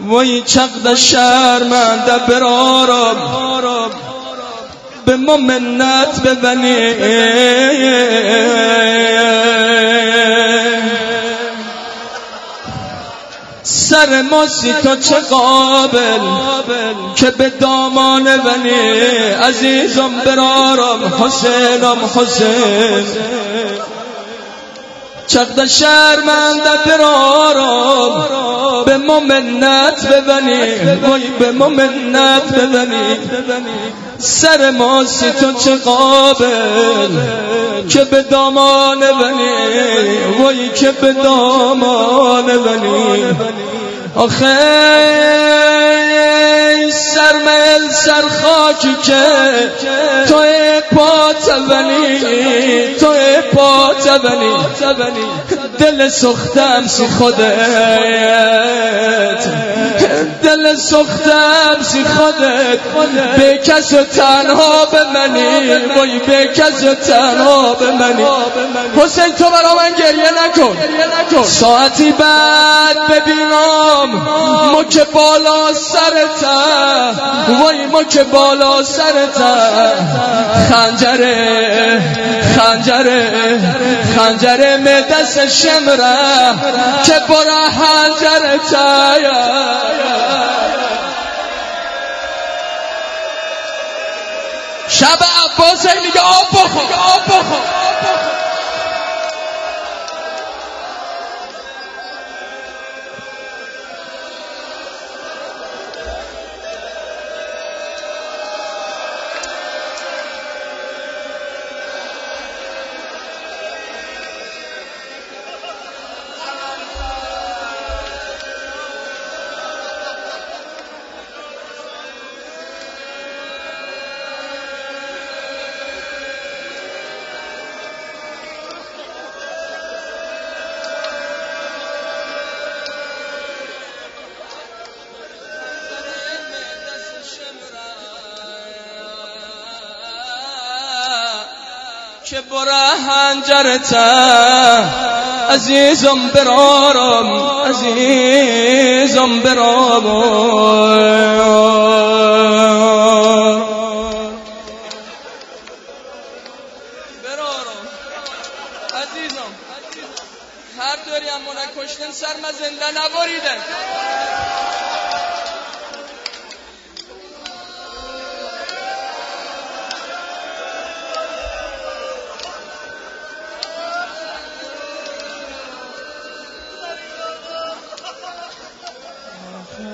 وای چقدر شرمنده برارم به ما منت ببنی سر ما سی تو چه قابل که به دامان بنی عزیزم برارم حسینم حسین چقدر شرمنده برارم به ما منت ببنی وای به ما منت ببنی سر ما سی تو چه قابل که به دامان بنی وای که به دامان بنی آخه سرمل سر خاکی که توی پات بنی توی پات بنی دل سختم سی خودت دل سختم سی خودت به کس تنها بمنی وای به کس تنها بمنی حسین تو برا من گریه نکن ساعتی بعد ببینم ما که بالا سرتم وای ما که بالا سرتم خنجره می دست شمره که برا حنجرتم شب عباس میگه آب بخور که برا حنجرتم عزیزم برارم